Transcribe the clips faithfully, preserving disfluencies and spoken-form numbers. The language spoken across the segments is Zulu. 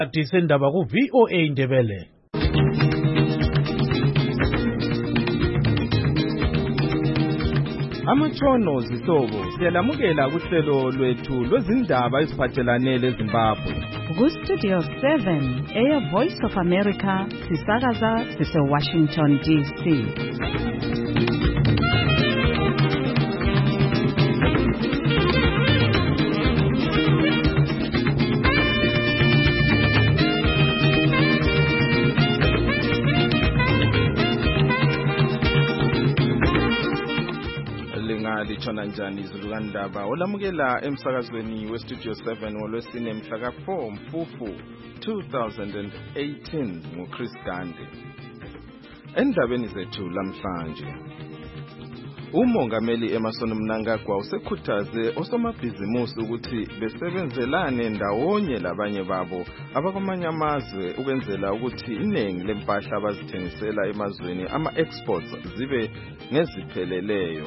Sendaba ku V O A Ndebele. Amatshono zihlobo siyalamukela kuhlelo lwethu lwezindaba eziphathelane leZimbabwe. Ku Studio seven, Air Voice of America, sisakaza sise Washington D C. Lichona njani izulukandaba olamukela emsakazweni we Studio seven ngolwesine mhla ka four Mfufu two thousand eighteen nguChris Gandhi. Endabeni zethu lamhlanje, umongameli Emmerson Mnangagwa usekhuthaze osomabhizimusi ukuthi besebenzelane ndawonye labanye babo abakwamanye amazwe ukwenzela ukuthi iningi lempahla abazithengisela emazweni ama-exports zibe ngezipheleleyo.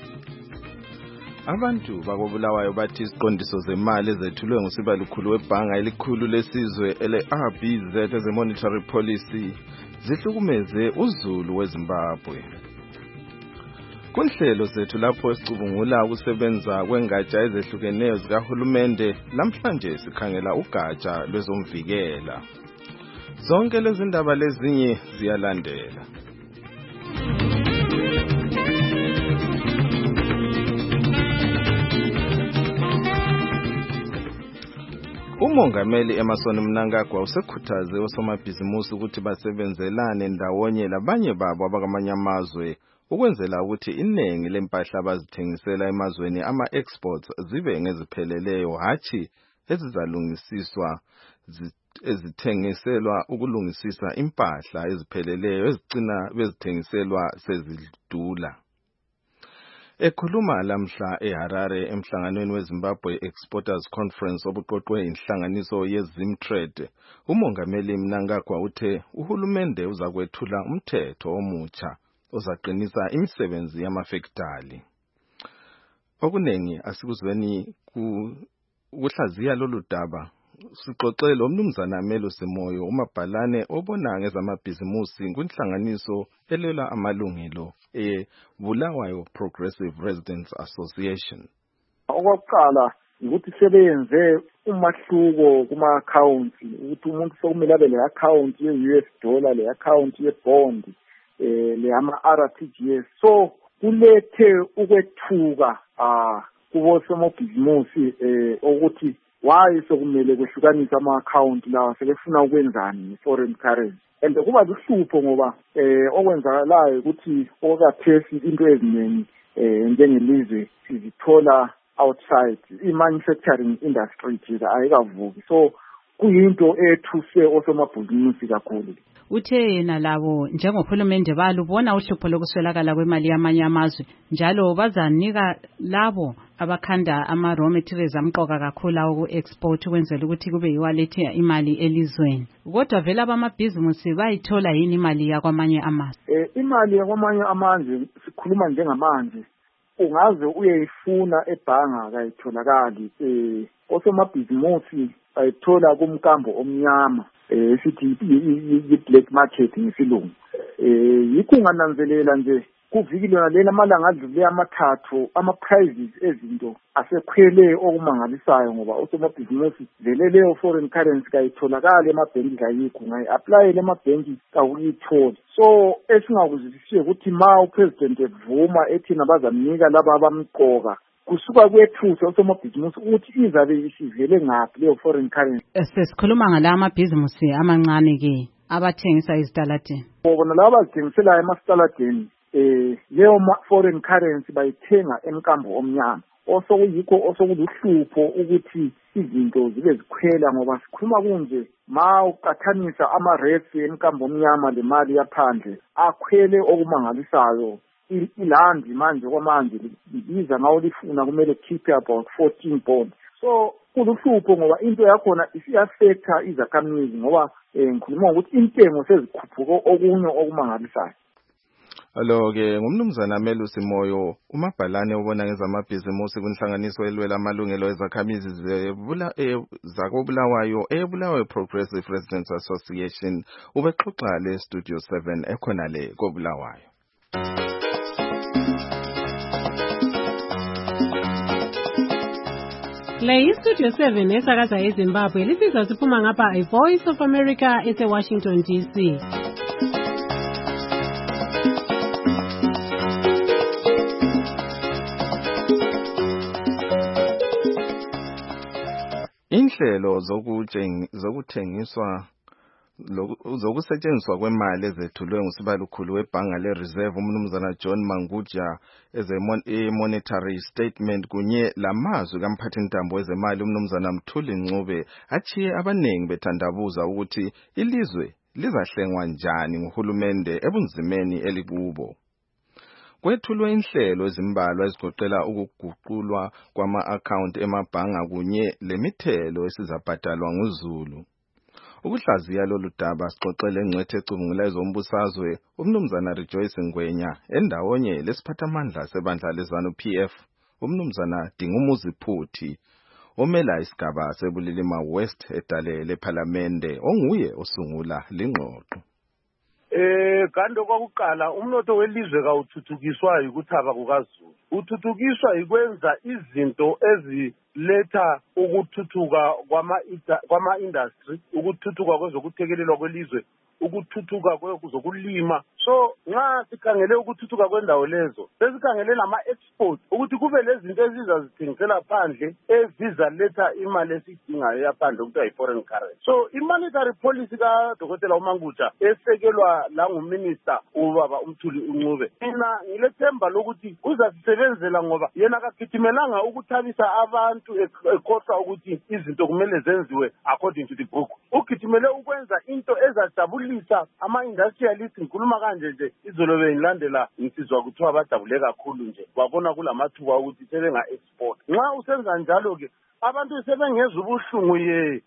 Abantu bakobulawayo bathi isiqondiso zemali ezethulwe ngusibalukhulu webhanga elikhulu lesizwe ele-R B Z eze monetary policy zihlukumeze uzulu weZimbabwe. Kunhlelo zethu lapho sicubungula ukusebenza kwengatsha ezehlukeneyo zikahulumende, lamhlanje sikhangela ugatsha lwezomvikela. Zonke lezi ndaba lezinye ziyalandela. Umongameli Emmerson Mnangagwa usekhuthaze osomabhizimusi ukuthi basebenzelane ndawonye labanye babo abakwamanye amazwe ukwenzela ukuthi iningi lempahla abazithengisela emazweni ama-exports zibe ngezipheleleyo, hathi ezizalungisiswa ezithengiselwa ukulungisisa impahla ezipheleleyo ezigcina bezithengiselwa sezidula. Ekhuluma lamhla eHarare emhlanganweni weZimbabwe Exporters Conference obuqoqwe inhlanganiso yeZimtrade, umongameli Mnangagwa uthe uhulumende uzakwethula umthetho omutsha ozaqinisa imisebenzi yamafektali. Okunengi asikuzweni kuhlaziya lolu daba. Sixoxele umnumzana Melo Semoyo, umabhalane obona ngezamabhizimusi kunhlanganiso elwela amalungelo eBulawayo Progressive Residents Association. Okokuqala ukuthi sebenze umahluko kuma accounts ukuthi umuntu sokumele abe le account ye U S dollar, le account ye bond, eh le ama R T G S. So kulethe ukwethuka ah kubo somabhizimusi eh ukuthi why sokumele kwehlukanisa ama-account lawa sebefuna ukwenzani foreign currency. And kuba luhlupho ngoba eh okwenzakalayo ukuthi okathesi into eziningi eh njengelizwe sizithola outside i-manufacturing industry nje ayikavuki. So kuyinto ethuse osomabhizinisi kakhulu. Uthe yena labo njengohulumende balubona uhlupho lokuswelakala kwemali yamanye amazwe njalo bazanika labo abakhanda ama raw materials amqoka kakhulu oku-export ukwenzela ukuthi kube yiwalethe imali elizweni. Kodwa vele abamabhizimusi bayithola yini imali yakwamanye amazwe? Eh imali yakwamanye amazwe sikhuluma njengamanje ungaze uyeyifuna ebhanga kayitholakali. Eh osomabhizimusi bayithola kumkambo omnyama. Eh sithi i-black market ngesilungu. Eh yikungananzelela nje kuvikilwe lela amalanga adlule amathathu ama prices ezinto asekhwele okumangalisayo ngoba osomabhizimusi vele leyo foreign currency kayitholakala emabhenki kayikho ngayi apply le mabhenki kawuyithola. So esingakuzwisisiwe ukuthi ma upresident evuma ethi nabazamnika laba abamqoka kusuka kwethusa osomabhizimusi ukuthi izabe isivele ngaphi leyo foreign currency. Sesikhuluma ngala amabhizimusi amancane ke abathengisa izitaladeni. Bona laba abazithengisela emastaladen eh leyo foreign currency bayithenga emkambo omnyama. Osokuyikho osokuluhlupho ukuthi izinto zibe zikhwela ngoba sikhuluma kunje ma uqathanisa ama rates emkambo omnyama le mali yaphandle akhwele okumangalisayo. Ilandi manje kwamanje libiza ngawo lifuna kumele keep about fourteen pounds. So kuluhlupho ngoba into yakhona isiyaffecta izakhamizi ngoba ngikhuluma ukuthi intengo sezikhuphuka okunye okumangalisayo. Alo ke ngumnumzana Melusi Moyo umabhalane ubona ngezamabhizimusi kunhlanganiso elwela amalungelo ezakhamizi zebula zakobulawayo ebulawayo Progressive Residents Association ubexoxa le Studio seven ekhona le kobulawayo. Le Studio seven esakaza eZimbabwe lisizwa siphuma ngapha i Voice of America ese Washington D C. Inhlelo zokuthengiswa zokusetshenziswa kwemali ezethulwe ngusibalukhulu webhanga leReserve umnumzana John Manguja eze monetary statement kunye lamazwi kamphathintambo wezemali umnumzana Mthuli Ncube achiye abanengi bethandabuza ukuthi ilizwe lizahlengwa njani nguhulumende ebunzimeni elikubo. Kwethulwe inhlelo ezimbalwa ezigoqela ukuguqulwa kwama-account emabhanga kunye lemithelo esizabhadalwa nguZulu. Ukuhlaziya lolu daba sixoxele engcwethe ecubungula ezombusazwe umnumzana Rejoice Ngwenya endawonye lesiphathamandla sebandla leZanu P F umnumzana Dingumuzi Phuthi omela isigaba sebulilima West edale lePhalamende onguye osungula lingxoxo. Eh kanti kwakuqala umnotho welizwe kawuthuthukiswa ukuthaba kukaZulu. Uthuthukiswa ikwenza izinto eziletha ukuthuthuka kwama kwama industry, ukuthuthuka kwezokuthekelelwa kwelizwe, ukuthuthuka kwezokulima. So nxa sikhangele ukuthuthuka kwendawo lezo, sesikhangele nama export ukuthi kube lezinto ezizazithengisela phandle ezizaletha imali esidingayo yaphandle ukuthi ayi foreign currency. So i-monetary policy ka Dokotela uManguja esekelwa la nguminister ubaba uMthuli Ncube, mina ngilethemba lokuthi uzasisebenzela ngoba yena akagijimelanga ukuthabisa abantu ekhohlwa ukuthi izinto kumele zenziwe according to the book. Ugijimele ukwenza into ezajabulisa ama-industrialists. Ngikhuluma kanje nje izolo bengilandela ngisizwa kuthiwa bajabule kakhulu nje babona kulamathuba ukuthi sebenga-export. Nxa usenza njalo ke abantu sebengezwa ubuhlungu ye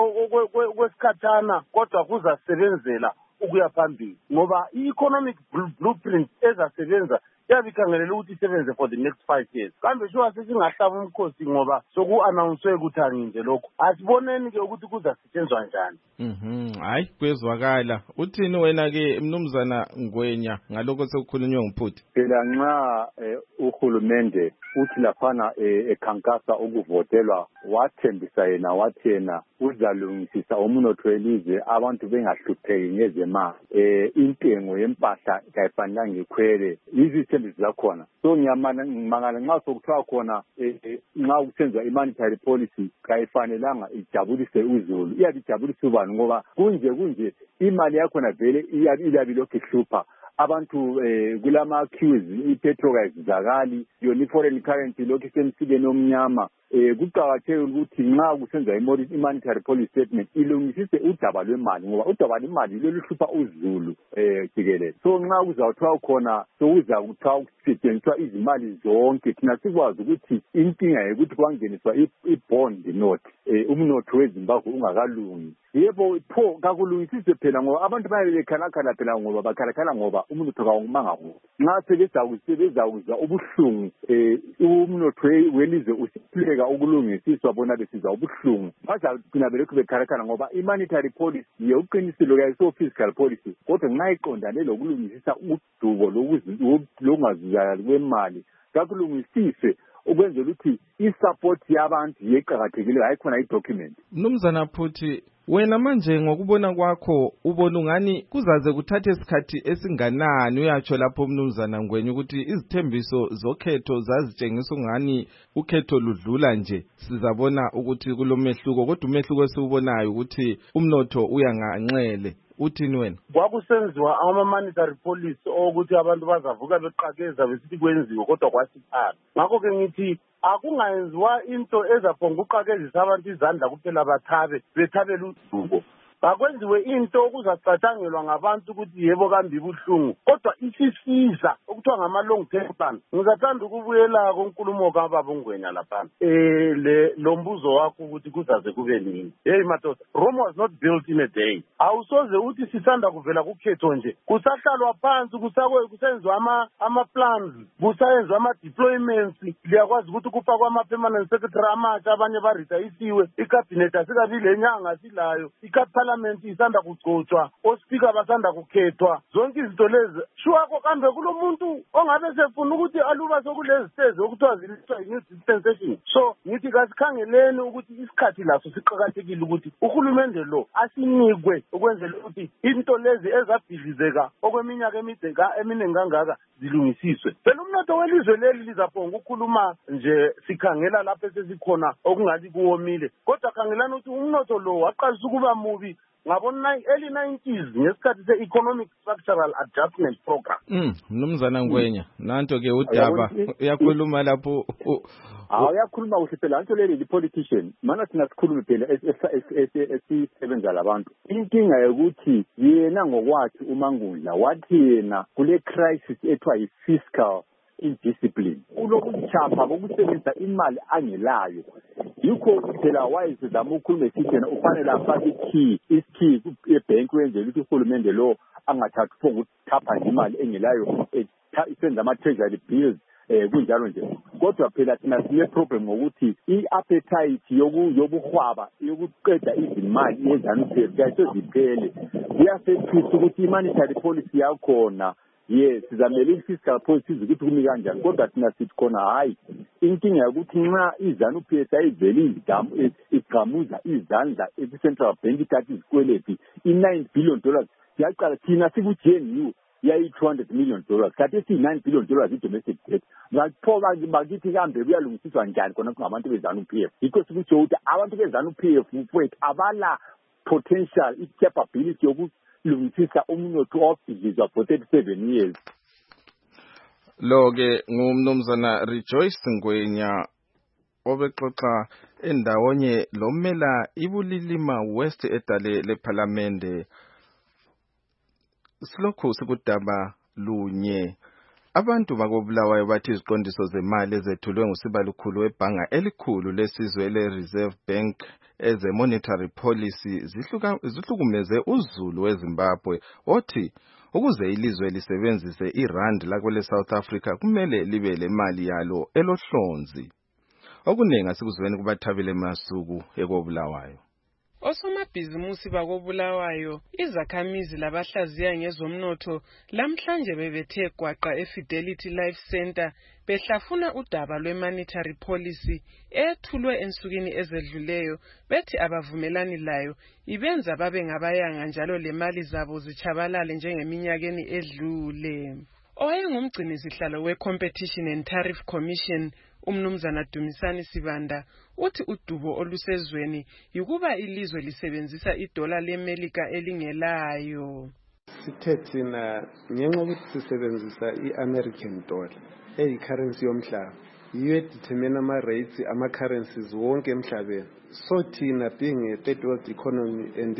kwesikhathana kodwa kuzasebenzela ukuya phambili ngoba i-economic blueprint ezasebenza yabikhangelela ukuthi isebenze for the next five years. Kambe shuwa sesingahlaba umkhosi ngoba soku-announce ukuthi anginje lokho. Asiboneni ke ukuthi kuzasetshenzwa njani. Mhm, hayi kwezwakala. Uthini wena ke mnumzana Ngwenya ngaloko sekukhulunywa nguPhuthi? Phela nxa uhulumende uthi laphana ekhankasa ukuvotelwa wathembisa yena wathi yena uzalungisisa umnotho welizwe abantu bengahlupheki ngezemali. Eh intengo yempahla kayifanelanga ikhwele. Izithembiso zakhona. So ngiyamangala nxa sokuthiwa khona nxa kusenziwa i-monetary policy kayifanelanga ijabulise uZulu. Iyabijabulisa ubani ngoba kunje kunje imali yakhona vele iyabi lokhu ihlupha. Abantu eh kulama queues ipetrol ayizakali yona foreign currency lokhu semsikeni omnyama. Eh kuqhakathekile ukuthi nxa kusenza i-monetary policy statement ilungisise udaba lwemali ngoba udaba lwemali loluhlupha uZulu eh jikelele. So nxa kuzawuthiwa khona sokuza kuthiwa kusetshenziswa izimali zonke thina sikwazi ukuthi inkinga ukuthi kwangeniswa i-bond note eh umnotho weZimbabwe ungakalungi. Yebo pho kakulungisise phela ngoba abantu bayekhalakhala phela ngoba bakhalakhala ngoba umnotho kawumanga ngo. Nxa sebeza ukuzwa ubuhlungu eh umnotho welizwe usiphileka ukulungisiswa bona besizwa ubuhlungu. Bazagcina belokhu bekhalakhala ngoba i-monetary policy yokuqinisilo kayi so fiscal policy kodwa nxa iqondane lokulungisisa udubo lokungazuzakali kwemali kakulungisise ukwenzela ukuthi i-support yabantu yeqhakathekile hayi khona i-document. Mnumzana Phuthi wena manje ngokubona kwakho ubona ungani kuzaze kuthathe isikhathi esinganani uyatsho lapho mnumzana Ngwenya ukuthi izithembiso zokhetho zazitshengisa ungani ukhetho ludlula nje sizabona ukuthi kulomehluko kodwa umehluko esiubonayo ukuthi umnotho uyanganxele. Uthini wena? Kwakusenziwa ama-monetary policy ukuthi abantu bazavuka beqakeza besithi kwenziwe kodwa kwasiphala. Ngakho ke ngithi akungayenziwa into ezaphonga uqakezisa abantu izandla kuphela bathabe bethabela udubo. akwenziwe into okuzacatshangelwa ngabantu ukuthi yebo kambi buhlungu kodwa isisiza okuthiwa ngama-long term plan. Ngizathanda ukubuyela konkulumo kababa uNgwenya lapha eh le lombuzo wakho ukuthi kuzaze kube nini. Hey madoda, Rome was not built in a day. Awusoze uthi sisanda kuvela kukhetho nje kusahlalwa phansi kusakwe kusenziwa ama ama plans kusayenzwa ama deployments liyakwazi ukuthi kufakwa ama permanent secretary amatsha abanye baritayisiwe icabinet asikabile nyanga silayo iparliament isanda kugcotshwa ospika basanda kukhethwa zonke izinto lezi shuwako kambe kulomuntu ongabe sefuna ukuthi aluba sokulezi stage okuthiwa zilithwa new dispensation. So ngithi kasikhangeleni ukuthi isikhathi laso siqhakathekile ukuthi uhulumende lo asinikwe ukwenzela ukuthi into lezi ezabhidlizeka okweminyaka emide eminingi kangaka zilungisiswe. Phela umnotho welizwe leli lizaphonga ukukhuluma nje sikhangela lapho sesikhona okungathi kuwomile kodwa khangelani ukuthi umnotho lo waqalisa ukuba mubi ngabona early nineties ngesikhathi se-economic structural adjustment program. Mm, mnumzana Ngwenya, nanto ke udaba uyakhuluma lapho. Ah, uyakhuluma kuhle phela nanto leli di-politician. Mana thina sikhulume phela esisebenza labantu. Inkinga yokuthi yena ngokwakhe uMangundla wathi yena kule crisis ethiwa yi-fiscal indiscipline ulokuchapha bokusebenzisa imali angelayo yikho phela wayezama ukukhuluma esithi yena ufanele afake ikey iskey ebank wenzela ukuthi uhulumende lo angathathi phongo ukuthapha imali engelayo isenza ama treasury bills eh kunjalo nje kodwa phela thina sine problem ngokuthi i-appetite yobuhwaba yokuqeda izimali yezanu phela ziphele kuyasethisa ukuthi i-monetary policy yakhona yes sizamele i-fiscal policy ukuthi kumi kanjani kodwa thina sithi khona hayi inkinga ukuthi nxa izanu-P S ayivele igamuza izandla esi-central bank ithatha izikweleti i-nine billion dollars siyaqala thina siku-G N U yayi-two hundred million dollars kanti esiyi-nine billion dollars i-domestic debt ngapho bakithi kambe kuyalungisiswa njani khona kungabantu bezanu-P F yikho sikutsho ukuthi abantu bezanu-P F mfowethu abala potential i-capability yokulungisisa umnotho obhidlizwa for thirty-seven years. Lo ke ngumnumzana Rejoice Ngwenya obexoxa endawonye lomela ibulilima West edale leParliament. Silokhu sikudaba lunye abantu bakobulawayo bathi iziqondiso zemali ezethulwe ngusibalukhulu webhanga elikhulu lesizwe le-Reserve Bank eze monetary policy zihluka zihlukumeze uzulu weZimbabwe othi ukuze ilizwe lisebenzise irand lakwele South Africa kumele libe lemali yalo elohlonzi. Okuningi asikuzweni kubathabile masuku ekobulawayo. Osomabhizimusi bakobulawayo izakhamizi labahlaziya ngezomnotho lamhlanje bebethe gwaqa eFidelity Life Center behlafuna udaba lwe-monetary policy ethulwe ensukwini ezedluleyo bethi abavumelani layo ibenza babe ngabayanga njalo lemali zabo zichabalale njengeminyakeni edlule. Owayengumgcini sihlalo we-Competition and Tariff Commission umnumzana Dumisani Sibanda uthi udubo olusezweni yukuba ilizwe lisebenzisa idola leMelika elingelayo. Sithe thina ngenxa ukuthi sisebenzisa i-American dollar eyi-currency yomhlaba yiyo edetermine ama-rates ama-currencies wonke emhlabeni. So thina being a third world economy and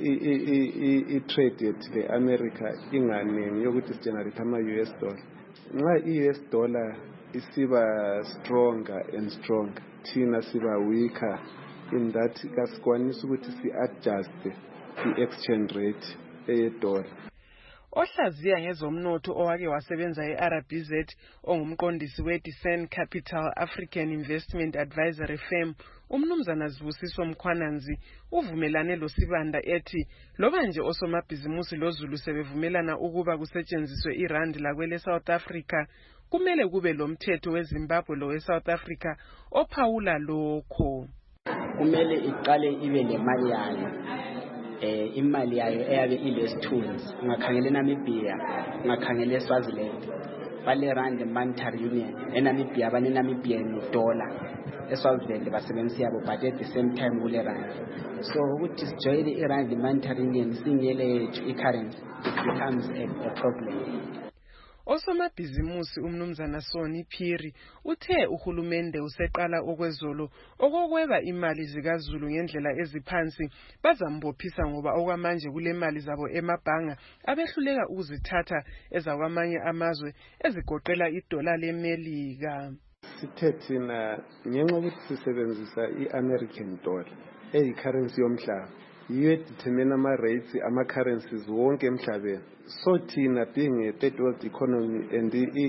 i-trade yethu le-America inganingi yokuthi sigenerate ama-U S dollar. Nxa i-U S dollar isiba stronger and stronger thina siba weaker in that kasikwanisa ukuthi si-adjust i-exchange rate eyedola. Ohlaziya ngezomnotho owake wasebenza e-R B Z ongumqondisi we-Desen Capital African Investment Advisory Firm umnumzana Zibusiswa Mkhwananzi uvumelane lo Sibanda ethi loba nje osomabhizimusi lozulu sebevumelana ukuba kusetshenziswe irand lakwele South Africa kumele kube lo mthetho weZimbabwe lo we-South Africa ophawula lokho. Kumele iqale ibe lemali yayo eh imali yayo eyabe ilesithunzi ungakhangela eNamibia ungakhangela eSwaziland bale rand monetary union eNamibia bane Namibian dollar eSwaziland basebenzisa yabo but at the same time kule rand so ukuthi sijoyine irand monetary union singele i-currency it becomes a, a problem. Osomabhizimusi umnumzana Soni Phiri uthe uhulumende useqala okwezolo okokweba imali zikaZulu ngendlela eziphansi bazambophisa ngoba okwamanje kule mali zabo emabhanga abehluleka ukuzithatha ezakwamanye amazwe ezigoqela idola leMelika. Sithe thina ngenxa ukuthi sisebenzisa i-American dollar eyi-currency yomhlaba yiyo edetermine ama-rates ama-currencies wonke emhlabeni. So thina being a third world economy and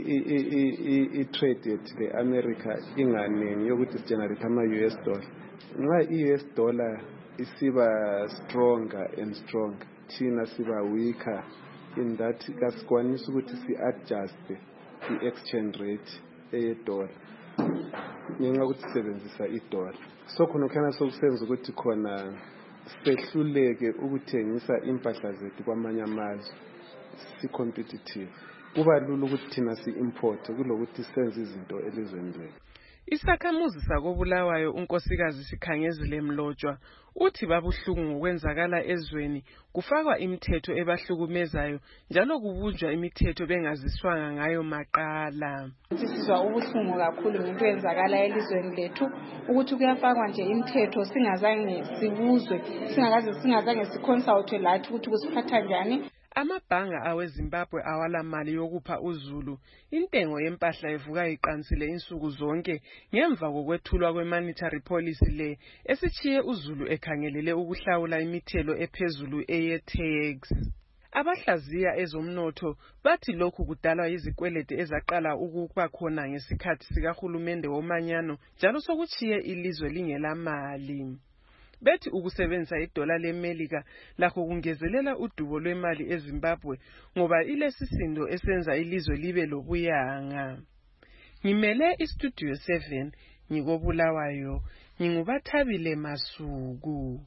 i-trade yethu le-America inganingi yokuthi sigenerate ama-U S dollar. Nxa i-U S dollar isiba stronger and stronger, thina siba weaker in that kasikwanisa ukuthi si-adjust i-exchange rate eyedola ngenxa ukuthi sisebenzisa idola. So khona khona sokusenza ukuthi khona sehluleke ukuthengisa impahla zethu kwamanye amazwe si competitive. Kuba lula ukuthi thina si import kulokuthi senze izinto elizweni lethu. Isakhamuzi sakobulawayo unkosikazi Sikhangezile Mlotshwa uthi babuhlungu ngokwenzakala ezweni kufakwa imithetho ebahlukumezayo njalo kubunjwa imithetho bengaziswanga ngayo maqala. Sisizwa ubuhlungu kakhulu ngento yenzakala elizweni lethu ukuthi kuyafakwa nje imithetho singazange sibuzwe singakaze singazange siconsultwe lathi ukuthi kusiphatha njani. Amabhanga aweZimbabwe awala mali yokupha uZulu. Intengo yempahla evuka iqansile insuku zonke ngemva kokwethulwa kwemonetary policy le esichiye uZulu ekhangelele ukuhlawula imithelo ephezulu eye-tax. Abahlaziya ezomnotho bathi lokhu kudalwa izikwelede ezaqala ukuba khona ngesikhathi sikahulumende womanyano njalo sokuchiye ilizwe lingela mali. Bethi ukusebenzisa idola leMelika lakho kungezelela udubo lwemali eZimbabwe ngoba ilesisindo esenza ilizwe libe lobuyanga. Ngimele iStudio seven ngikobulawayo ngingubathabile Masuku.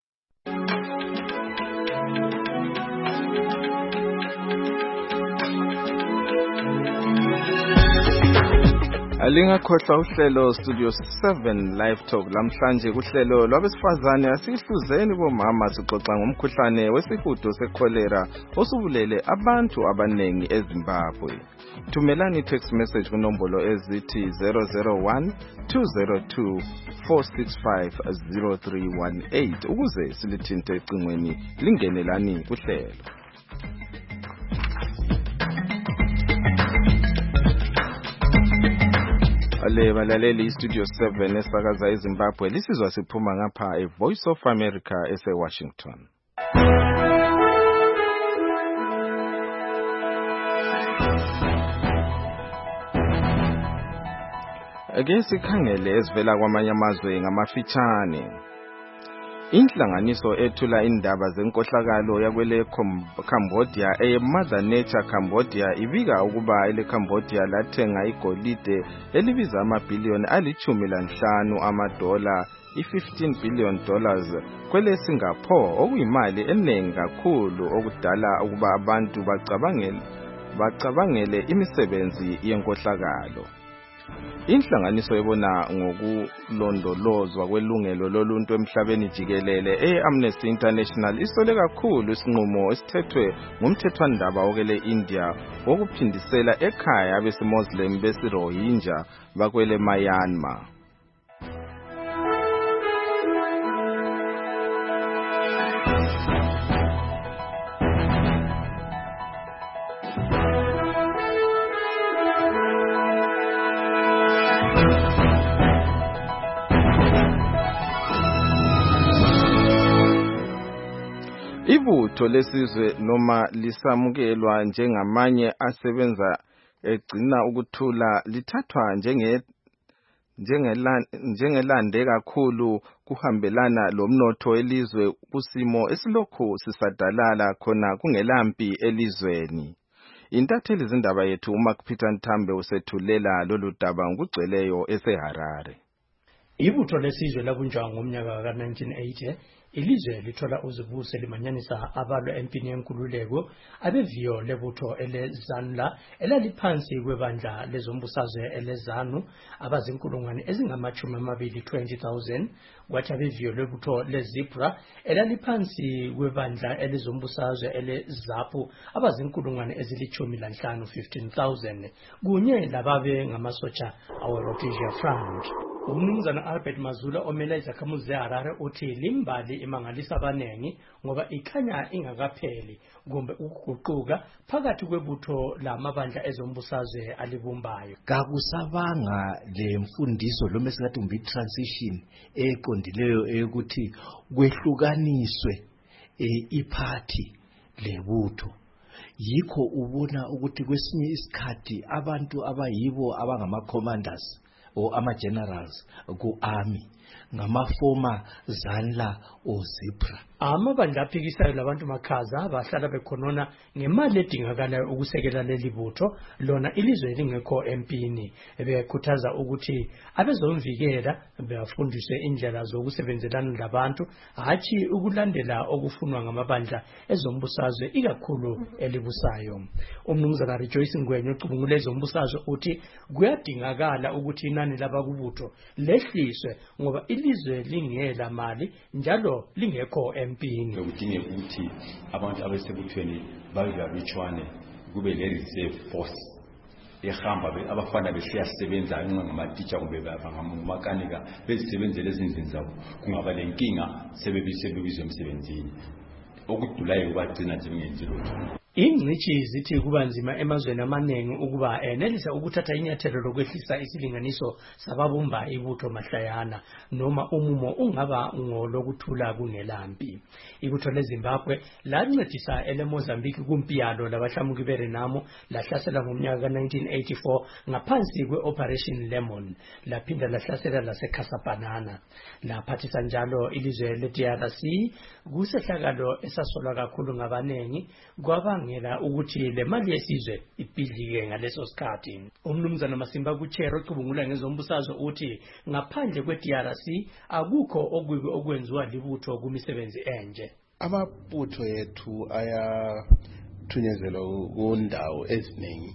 Alingakhohlwa uhlelo Studio seven Live Talk lamhlanje kuhlelo lwabesifazane asihluzeni bomama sixoxa ngomkhuhlane wesihudo secholera osubulele abantu abanengi eZimbabwe. Thumelani text message kunombolo ezithi zero zero one two zero two four six five zero three one eight ukuze silithinte ecingweni lingenelani kuhlelo. Ale balaleli iStudio seven esakaza eZimbabwe lisizwa siphuma ngapha eVoice of America eseWashington. Ake sikhangele ezivela kwamanye amazwe ngamafitshane. Inhlanganiso ethula indaba zenkohlakalo yakwele Cambodia eMother Nature Cambodia ibika ukuba ele Cambodia lathenga igolide elibiza amabhiliyoni alithumi lanhlanu amadola i-fifteen billion dollars kwele Singapore okuyimali eningi kakhulu okudala ukuba abantu bacabangele bacabangele imisebenzi yenkohlakalo. Inhlanganiso ebona ngokulondolozwa kwelungelo loluntu emhlabeni jikelele e-Amnesty International isole kakhulu isinqumo esithethwe ngumthethwandaba okele India wokuphindisela ekhaya abesimoslim besiRohingya bakwele Myanmar. Ibutho lesizwe noma lisamukelwa njengamanye asebenza egcina ukuthula lithathwa njenge njengelande kakhulu kuhambelana lomnotho elizwe kusimo esilokhu sisadalala khona kungelampi elizweni. Intatheli zindaba yethu uMacPeter Nthambe usethulela lolu daba ngokugcweleyo eseHarare. Ibutho lesizwe labunjwa ngomnyaka ka nineteen eighty ilizwe lithola uzibuse limanyanisa abalwe empini yenkululeko abeviyo lebutho elezanla elaliphansi kwebandla lezombusazwe elezanu abazinkulungwane ezingamachumi amabili twenty thousand kwathi abeviyo lebutho lezibra elaliphansi kwebandla elezombusazwe elezapu abazinkulungwane ezilichumi lanhlanu fifteen thousand kunye lababe ngamasotsha awe-Rhodesia Front. Umnumzana Albert Mazula omela izakhamuzi zeHarare uthi limbali imangalisa abanengi ngoba ikhanya ingakapheli kumbe ukuguquka phakathi kwebutho lamabandla ezombusazwe alibumbayo. Kakusabanga le mfundiso lo mesingathi umbi transition eqondileyo ukuthi kwehlukaniswe iphathi lebutho. Yikho ubona ukuthi kwesinye isikhathi abantu abayibo abangama commanders o ama generals ku army ngamafoma zanla o zebra. Amabandla aphikisayo labantu makhaza bahlala bekhonona ngemali edingakalayo ukusekela leli butho lona ilizwe lingekho empini bekhuthaza ukuthi abezomvikela bafundiswe indlela zokusebenzelana labantu hathi ukulandela okufunwa ngamabandla ezombusazwe ikakhulu elibusayo. Umnumzana Rejoice Ngwenya ocubungula ezombusazwe uthi kuyadingakala ukuthi inani labakubutho lehliswe ngoba ilizwe lingela mali njalo lingekho empini. Bekudingeka ukuthi abantu abasebuthweni babe babitshwane kube le reserve force ehamba abafana besiyasebenza ngamateacher kumbe bangamakanика bezisebenzele ezindlini zabo kungaba lenkinga sebebisebebizwe emsebenzini okudulayo kubagcina nje bengenzi lutho. Ingcithi zithi kuba nzima emazweni amaningi ukuba enelisa ukuthatha inyathelo lokwehlisa isilinganiso sababumba ibutho mahlayana noma umumo ungaba ngolokuthula kungelampi. Ibutho leZimbabwe lancedisa ele Mozambique kumpiyalo labahlamuki beRenamo lahlasela ngomnyaka nineteen eighty-four ngaphansi kweOperation Lemon laphinda lahlasela laseCasabanana laphathisa njalo ilizwe le-D R C kusehlakalo esasolwa kakhulu ngabanengi kwaba ngela ukuthi le mali yesizwe ibhidlike ngaleso sikhathi. Umnumzana Masimba kuChero ocubungula ngezombusazwe uthi ngaphandle kwe-D R C akukho okubi okwenziwa libutho kumisebenzi enje. Amabutho yethu aya thunyezelwa kundawo eziningi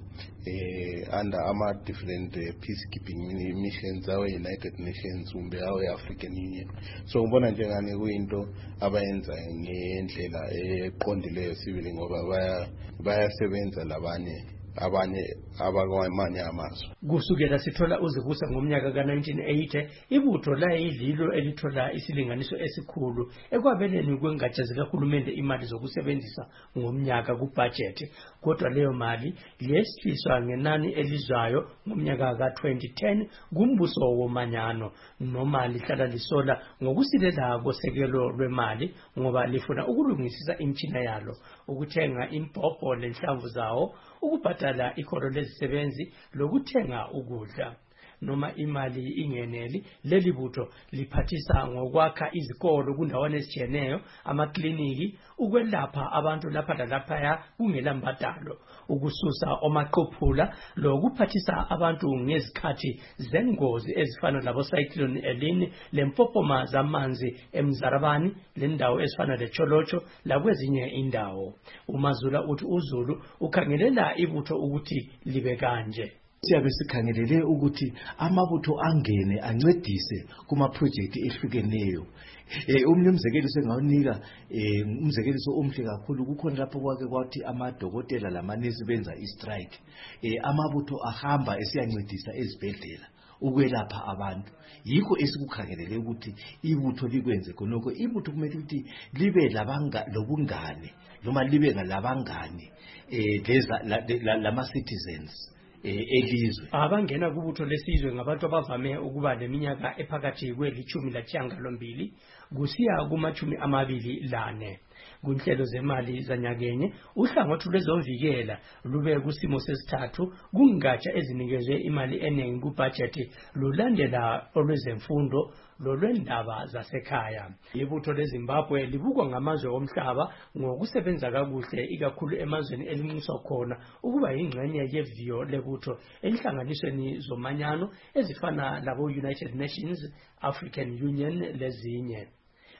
eh under ama different uh, peacekeeping missions awe United Nations kumbe awe African Union. So ngibona njengani kuyinto abayenza ngendlela eqondileyo sibili ngoba baya bayasebenza labanye abanye abakwamanye amazwe. Kusukela sithola uzibusa ngomnyaka ka nineteen eighty ibutho layililo elithola isilinganiso esikhulu ekwabeleni kwengatsha zikahulumende imali zokusebenzisa ngomnyaka kubudget kodwa leyo mali yesifiswa ngenani elizwayo ngomnyaka ka twenty ten kumbuso womanyano noma lihlala lisola ngokusilela kosekelo lwemali ngoba lifuna ukulungisisa imtshina yalo ukuthenga impopho lenhlamvu zawo ukubhadala ikholo lezisebenzi lokuthenga ukudla noma imali ingeneli leli butho liphathisa ngokwakha izikolo kundawana ezitshiyeneyo amakliniki ukwelapha abantu lapha lalaphaya kungela mbadalo ukususa omaqophula lokuphathisa abantu ngezikhathi zengozi ezifana labo cyclone Elini lempopoma zamanzi eMzarabani lendawo ezifana leCholocho lakwezinye indawo. uMazula uthi uZulu ukhangelela ibutho ukuthi libe kanje. Siyabe sikhangelele ukuthi amabutho angene ancedise kuma project ehlukeneyo. Eh umnyumzekeliso engawunika eh umzekeliso omhle kakhulu kukhona lapho kwake kwathi amadokotela lamanesi benza istrike. Eh amabutho ahamba esiyancedisa ezibhedlela ukwelapha abantu. Yikho esikukhangelele ukuthi ibutho likwenze khonoko ibutho kumele ukuthi libe labanga lobungane noma libe ngalabangane eh leza lama citizens elizwe. Abangena kubutho lesizwe ngabantu abavame ukuba leminyaka ephakathi kwelichumi lathiyangalombili kusiya kumachumi amabili lane. Kunhlelo zemali zanyakenye uhlangothi lwezomvikela lube kusimo sesithathu kungatsha ezinikezwe imali eningi kubudget lulandela olwezemfundo lolwendaba zasekhaya. Ibutho leZimbabwe libukwa ngamazwe omhlaba ngokusebenza kakuhle ikakhulu emazweni elinxuswa khona ukuba ingxenye yeviyo lebutho enhlanganisweni zomanyano ezifana labo United Nations, African Union lezinye.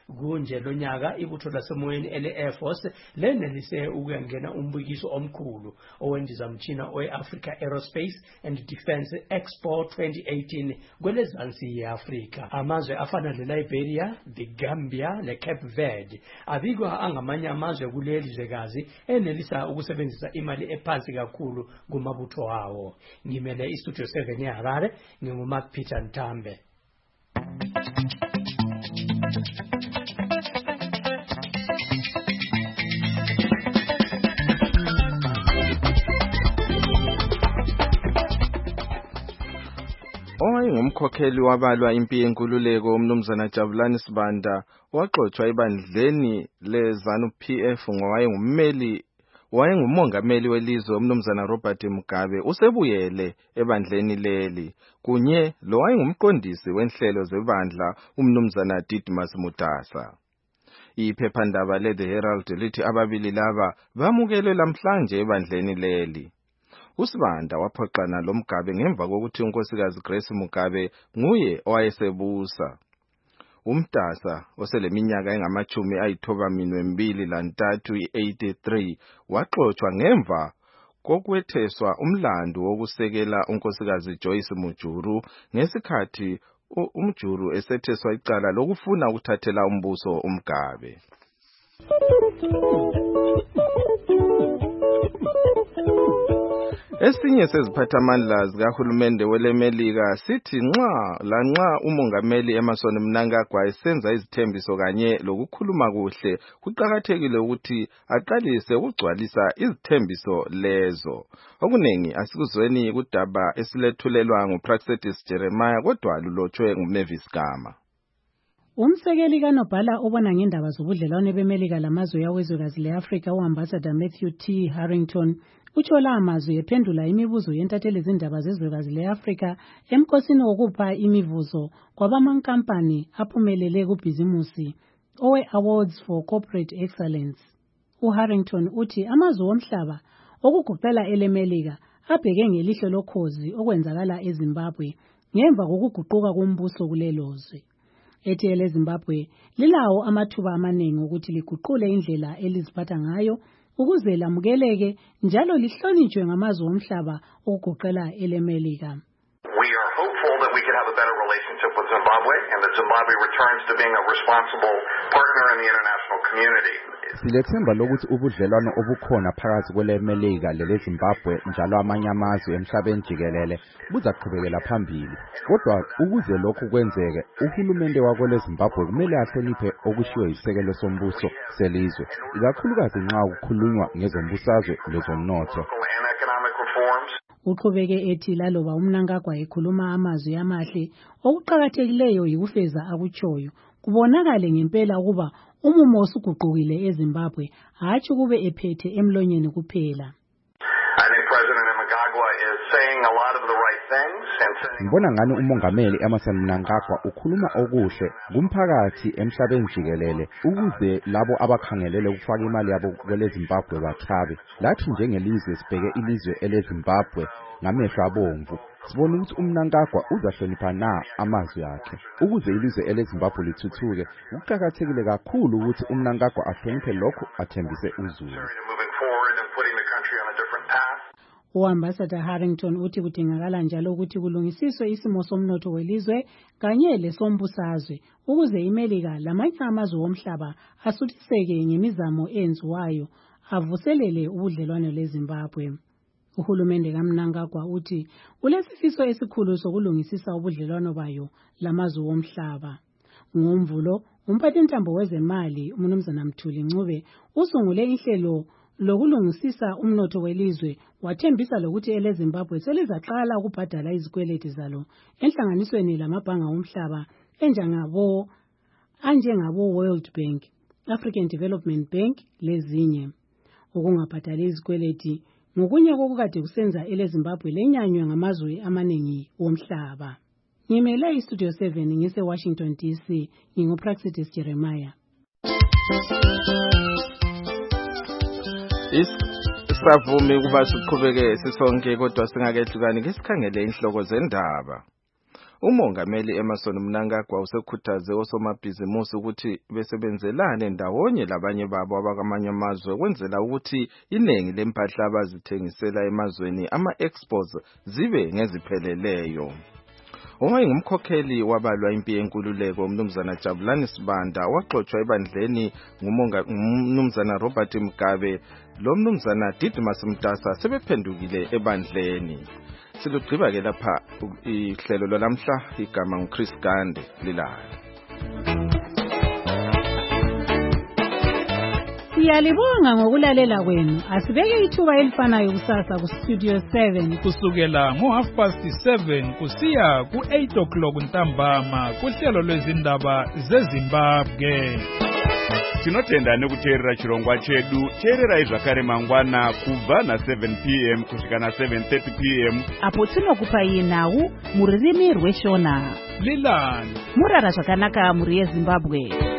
kunje lonyaka ibutho lasemoyeni ele-Air Force lenelise ukuyangena umbukiso omkhulu owendizamtshina we-Africa Aerospace and Defence Expo twenty eighteen kwelezansi ye-Afrika. Amazwe afana le-Liberia, the Gambia le-Cape Verde abikwa angamanye amazwe kuleli zwekazi enelisa ukusebenzisa imali ephansi kakhulu kumabutho awo. Ngimele iStudio seven eHarare, nginguMark Peter Ntambe. Owayengumkhokheli wabalwa impi yenkululeko umnumzana Jabulani Sibanda waxoxwa ebandleni leZANU-P F ngowayengummeli wayengumongameli welizwe umnumzana Robert Mugabe usebuyele ebandleni leli kunye lo wayengumqondisi wenhlelo zebandla umnumzana Didmus Mutasa. Iphephandaba le The Herald lithi ababili laba bamukelwe lamhlanje ebandleni leli. uSibanda waphoxana lo Mugabe ngemva kokuthi unkosikazi Grace Mugabe nguye owayesebusa. Umtasa oseleminyaka engamachumi ayithoba minwe mbili lantathu eighty-three waxoxwa ngemva kokwetheswa umlando wokusekela unkosikazi Joyce Mujuru ngesikhathi umjuru esetheswa icala lokufuna ukuthathela umbuso uMugabe. Esinye seziphathamandla zikahulumende welemelika sithi nxa lanxa umongameli Emmerson Mnangagwa esenza izithembiso kanye lokukhuluma kuhle kuqhakathekile ukuthi aqalise ukugcwalisa izithembiso lezo. Okunengi asikuzweni kudaba esilethulelwa nguPraxedis Jeremiah kodwa lulotshwe nguMavis Gama. Umsekeli kaNobhala obona ngendaba zobudlelwane bemelika lamazwe yawezwekazi leAfrika uAmbassador Matthew T Harrington utshola amazwi ephendula imibuzo yentatheli zindaba zezwekazi leAfrika emkosini wokupha imivuzo kwabamankampani aphumelele kubhizimusi owe Awards for Corporate Excellence. uHarrington uthi amazwe omhlaba okugoqela elemelika abheke ngelihlo lokhozi okwenzakala eZimbabwe ngemva kokuguquka kombuso kulelozwe. Ethi eleZimbabwe lilawo amathuba amaningi ukuthi liguqule indlela eliziphatha ngayo ukuze lamukeleke njalo lihlonitshwe ngamazwe omhlaba okugoqela elemelika. We are hopeful that we can have a better relationship with Zimbabwe and that Zimbabwe returns to being a responsible partner in the international community. Silethemba lokuthi ubudlelwano obukhona phakathi kwelemelika leleZimbabwe njalo amanye amazwe emhlabeni jikelele buzaqhubekela phambili. Kodwa ukuze lokhu kwenzeke, uhulumende wakweleZimbabwe kumele ahloniphe okushiwo yisekelo sombuso selizwe, ikakhulukazi nxa kukhulunywa ngezombusazwe lezomnotho. Uqhubeke ethi laloba uMnangagwa ekhuluma amazwi amahle okuqhakathekileyo yikufeza akutshoyo kubonakale ngempela ukuba umumo osuguqukile eZimbabwe hatshi kube ephethe emlonyeni kuphela. Ngibona ngani umongameli Emmerson Mnangagwa ukhuluma okuhle kumphakathi emhlabeni jikelele ukuze labo abakhangelele ukufaka imali yabo kweleZimbabwe bathabe. Lathi njengelizwe sibheke ilizwe eleZimbabwe ngamehlo abomvu. Sibona ukuthi uMnangagwa uzahlonipha na amazwi akhe. Ukuze ilizwe eleZimbabwe lithuthuke, kuqhakathekile kakhulu ukuthi uMnangagwa ahloniphe lokho athembise uZulu. uAmbassador Harrington uthi kudingakala njalo ukuthi kulungisiswe isimo somnotho welizwe kanye lesombusazwe ukuze imelika lamanye amazwe omhlaba asuthiseke ngemizamo enziwayo avuselele ubudlelwano leZimbabwe. Uhulumende kaMnangagwa uthi ulesifiso esikhulu sokulungisisa ubudlelwano bayo lamazwe omhlaba. Ngomvulo umphathintambo wezemali uMnumzana Mthuli Ncube usungule ihlelo lokulungisisa umnotho welizwe wathembisa lokuthi eleZimbabwe selizaqala ukubhadala izikweleti zalo enhlanganisweni lamabhanga omhlaba enjengabo anjengabo World Bank, African Development Bank lezinye. Ukungabhadali izikweleti ngokunye kokukade kusenza eleZimbabwe lenyanywe ngamazwe amaningi womhlaba. Ngimele iStudio seven ngise Washington D C nginguPraxedis Jeremiah. Isavumi kuba siqhubeke sisonke kodwa singakehlukani ngesikhangele inhloko zendaba. Umongameli Emmerson Mnangagwa usekhuthaze osomabhizimusi ukuthi besebenzelane ndawonye labanye babo abakamanye amazwe ukwenzela ukuthi iningi lempahla abazithengisela emazweni ama-exports zibe ngezipheleleyo. Owayengumkhokheli wabalwa impi yenkululeko umnumzana Jabulani Sibanda waxoxwa ebandleni ngumnumzana Robert Mugabe lo mnumzana Didimus Mdasa sebephendukile ebandleni. Silugqiba ke lapha ihlelo lwalamhla igama nguChris Gande lilala. Siyalibonga ngokulalela kwenu. Asibeke ithuba elifanayo kusasa ku Studio seven kusukela ngo half past seven kusiya ku eight o'clock ntambama kuhlelo lwezindaba zeZimbabwe. Tinotenda nekuteerera chirongwa chedu. Teerera zvakare mangwana kubva na seven p m kusvika na seven thirty p m apo tinokupai nhau mururimi rweshona. Lilani murara zvakanaka muri yeZimbabwe.